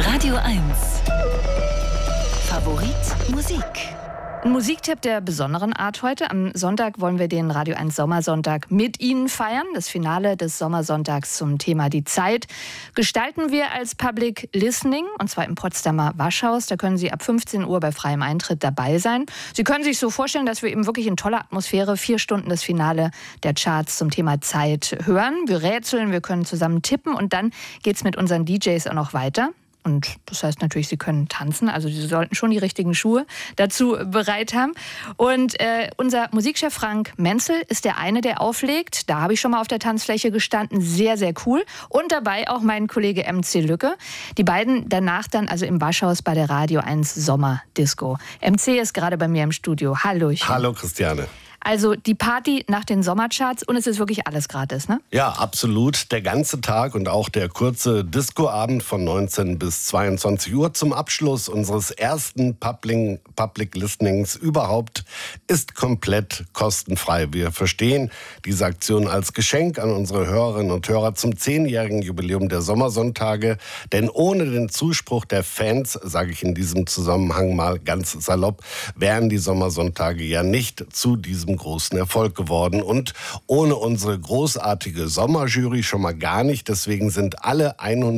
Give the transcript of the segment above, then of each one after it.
Radio 1. Favorit Musik. Ein Musiktipp der besonderen Art heute. Am Sonntag wollen wir den Radio 1 Sommersonntag mit Ihnen feiern. Das Finale des Sommersonntags zum Thema Die Zeit gestalten wir als Public Listening, und zwar im Potsdamer Waschhaus. Da können Sie ab 15 Uhr bei freiem Eintritt dabei sein. Sie können sich so vorstellen, dass wir eben wirklich in toller Atmosphäre 4 Stunden das Finale der Charts zum Thema Zeit hören. Wir rätseln, wir können zusammen tippen und dann geht's mit unseren DJs auch noch weiter. Und das heißt natürlich, Sie können tanzen, also Sie sollten schon die richtigen Schuhe dazu bereit haben. Und unser Musikchef Frank Menzel ist der eine, der auflegt. Da habe ich schon mal auf der Tanzfläche gestanden, sehr, sehr cool. Und dabei auch mein Kollege MC Lücke. Die beiden danach dann also im Waschhaus bei der Radio 1 Sommerdisco. MC ist gerade bei mir im Studio. Hallo. Hallo Christiane. Also die Party nach den Sommercharts und es ist wirklich alles gratis, ne? Ja, absolut. Der ganze Tag und auch der kurze Discoabend von 19 bis 22 Uhr zum Abschluss unseres ersten Public Listenings überhaupt ist komplett kostenfrei. Wir verstehen diese Aktion als Geschenk an unsere Hörerinnen und Hörer zum 10-jährigen Jubiläum der Sommersonntage. Denn ohne den Zuspruch der Fans, sage ich in diesem Zusammenhang mal ganz salopp, wären die Sommersonntage ja nicht zu diesem großen Erfolg geworden. Und ohne unsere großartige Sommerjury schon mal gar nicht. Deswegen sind alle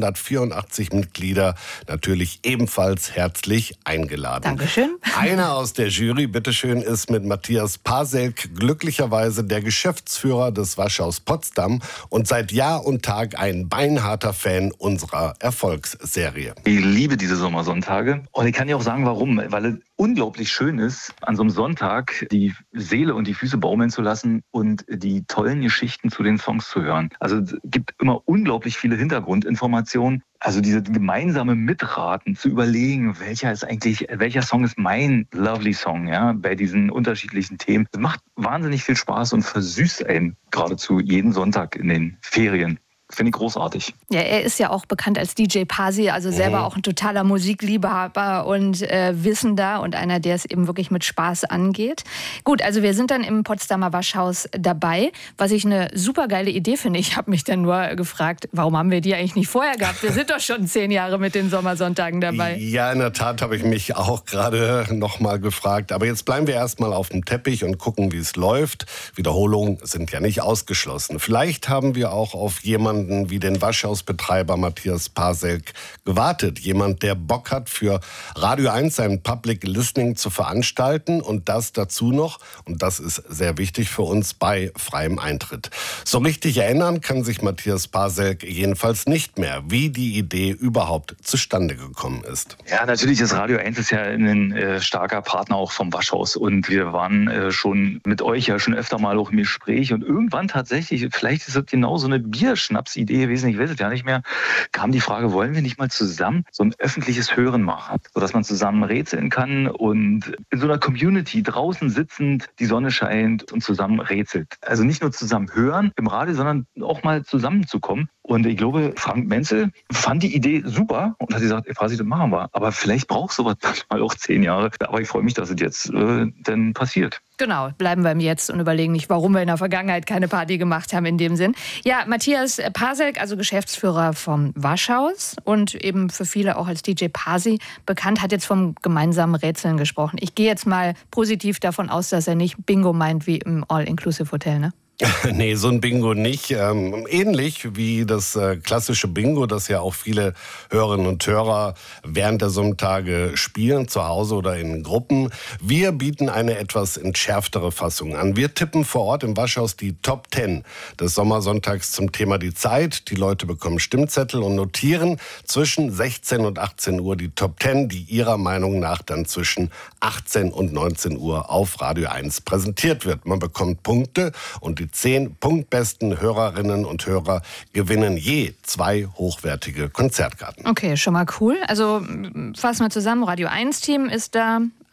184 Mitglieder natürlich ebenfalls herzlich eingeladen. Dankeschön. Einer aus der Jury, bitteschön, ist mit Matthias Paselk glücklicherweise der Geschäftsführer des Waschhaus Potsdam und seit Jahr und Tag ein beinharter Fan unserer Erfolgsserie. Ich liebe diese Sommersonntage und ich kann dir auch sagen, warum. Weil es unglaublich schön ist, an so einem Sonntag die Seele und die Füße baumeln zu lassen und die tollen Geschichten zu den Songs zu hören. Also es gibt immer unglaublich viele Hintergrundinformationen. Also diese gemeinsame Mitraten, zu überlegen, welcher Song ist mein Lovely Song, ja, bei diesen unterschiedlichen Themen. Das macht wahnsinnig viel Spaß und versüßt einen geradezu jeden Sonntag in den Ferien. Finde ich großartig. Ja, er ist ja auch bekannt als DJ Pasi, also selber auch ein totaler Musikliebhaber und Wissender und einer, der es eben wirklich mit Spaß angeht. Gut, also wir sind dann im Potsdamer Waschhaus dabei, was ich eine super geile Idee finde. Ich habe mich dann nur gefragt, warum haben wir die eigentlich nicht vorher gehabt? Wir sind doch schon 10 Jahre mit den Sommersonntagen dabei. Ja, in der Tat habe ich mich auch gerade noch mal gefragt. Aber jetzt bleiben wir erstmal auf dem Teppich und gucken, wie es läuft. Wiederholungen sind ja nicht ausgeschlossen. Vielleicht haben wir auch auf jemanden wie den Waschhausbetreiber Matthias Paselk gewartet. Jemand, der Bock hat, für Radio 1 sein Public Listening zu veranstalten und das dazu noch, und das ist sehr wichtig für uns, bei freiem Eintritt. So richtig erinnern kann sich Matthias Paselk jedenfalls nicht mehr, wie die Idee überhaupt zustande gekommen ist. Ja, natürlich ist Radio 1 ist ja ein starker Partner auch vom Waschhaus und wir waren schon mit euch ja schon öfter mal auch im Gespräch und irgendwann tatsächlich, vielleicht ist das genau so eine Bierschnapsidee gewesen, ich weiß es ja nicht mehr, kam die Frage, wollen wir nicht mal zusammen so ein öffentliches Hören machen, sodass man zusammen rätseln kann und in so einer Community draußen sitzend, die Sonne scheint und zusammen rätselt. Also nicht nur zusammen hören im Radio, sondern auch mal zusammenzukommen. Und ich glaube, Frank Menzel fand die Idee super und hat gesagt, quasi, das machen wir. Aber vielleicht braucht sowas mal auch 10 Jahre. Aber ich freue mich, dass es jetzt denn passiert. Genau, bleiben wir im Jetzt und überlegen nicht, warum wir in der Vergangenheit keine Party gemacht haben in dem Sinn. Ja, Matthias Paselk, also Geschäftsführer vom Waschhaus und eben für viele auch als DJ Pasi bekannt, hat jetzt vom gemeinsamen Rätseln gesprochen. Ich gehe jetzt mal positiv davon aus, dass er nicht Bingo meint wie im All-Inclusive-Hotel, ne? Nee, so ein Bingo nicht. Ähnlich wie das klassische Bingo, das ja auch viele Hörerinnen und Hörer während der Sommertage spielen, zu Hause oder in Gruppen. Wir bieten eine etwas entschärftere Fassung an. Wir tippen vor Ort im Waschhaus die Top 10 des Sommersonntags zum Thema Die Zeit. Die Leute bekommen Stimmzettel und notieren zwischen 16 und 18 Uhr die Top 10, die ihrer Meinung nach dann zwischen 18 und 19 Uhr auf Radio 1 präsentiert wird. Man bekommt Punkte und die 10 punktbesten Hörerinnen und Hörer gewinnen je 2 hochwertige Konzertkarten. Okay, schon mal cool. Also fassen wir zusammen, Radio 1-Team ist da,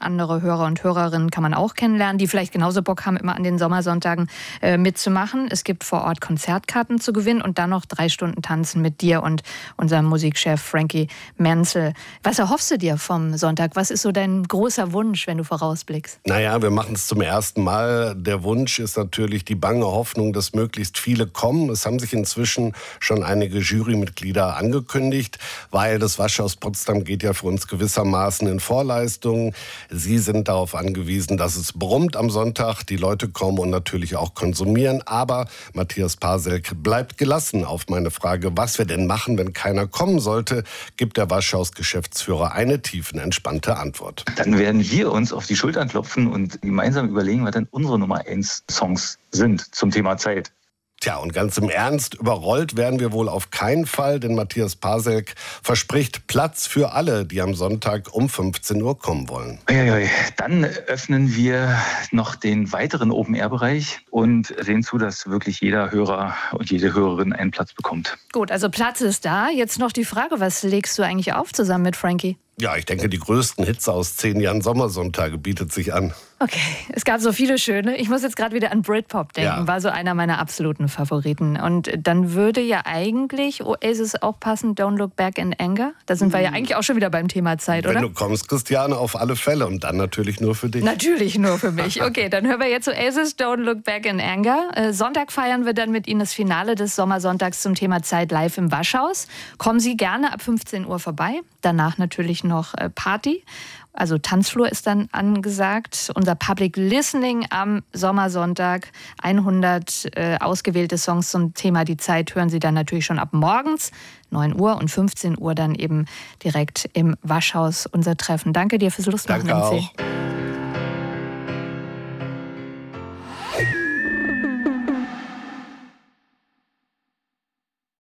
Andere Hörer und Hörerinnen kann man auch kennenlernen, die vielleicht genauso Bock haben, immer an den Sommersonntagen mitzumachen. Es gibt vor Ort Konzertkarten zu gewinnen und dann noch 3 Stunden Tanzen mit dir und unserem Musikchef Frankie Menzel. Was erhoffst du dir vom Sonntag? Was ist so dein großer Wunsch, wenn du vorausblickst? Naja, wir machen es zum ersten Mal. Der Wunsch ist natürlich die bange Hoffnung, dass möglichst viele kommen. Es haben sich inzwischen schon einige Jurymitglieder angekündigt, weil das Waschhaus Potsdam geht ja für uns gewissermaßen in Vorleistung. Sie sind darauf angewiesen, dass es brummt am Sonntag, die Leute kommen und natürlich auch konsumieren. Aber Matthias Paselk bleibt gelassen. Auf meine Frage, was wir denn machen, wenn keiner kommen sollte, gibt der Waschhaus-Geschäftsführer eine tiefenentspannte Antwort. Dann werden wir uns auf die Schultern klopfen und gemeinsam überlegen, was denn unsere Nummer 1 Songs sind zum Thema Zeit. Tja, und ganz im Ernst, überrollt werden wir wohl auf keinen Fall, denn Matthias Paselk verspricht Platz für alle, die am Sonntag um 15 Uhr kommen wollen. Dann öffnen wir noch den weiteren Open-Air-Bereich und sehen zu, dass wirklich jeder Hörer und jede Hörerin einen Platz bekommt. Gut, also Platz ist da. Jetzt noch die Frage, was legst du eigentlich auf zusammen mit Frankie? Ja, ich denke, die größten Hits aus 10 Jahren Sommersonntage bietet sich an. Okay, es gab so viele schöne. Ich muss jetzt gerade wieder an Britpop denken, Ja. war so einer meiner absoluten Favoriten. Und dann würde ja eigentlich Oasis auch passen, Don't Look Back in Anger. Da sind wir ja eigentlich auch schon wieder beim Thema Zeit, oder? Wenn du kommst, Christiane, auf alle Fälle und dann natürlich nur für dich. Natürlich nur für mich. Okay, dann hören wir jetzt Oasis, Don't Look Back in Anger. Sonntag feiern wir dann mit Ihnen das Finale des Sommersonntags zum Thema Zeit live im Waschhaus. Kommen Sie gerne ab 15 Uhr vorbei. Danach natürlich noch Party. Also Tanzflur ist dann angesagt. Unser Public Listening am Sommersonntag. 100 ausgewählte Songs zum Thema die Zeit hören Sie dann natürlich schon ab morgens 9 Uhr und 15 Uhr dann eben direkt im Waschhaus unser Treffen. Danke dir fürs Lustmachen, Danke MC. auch.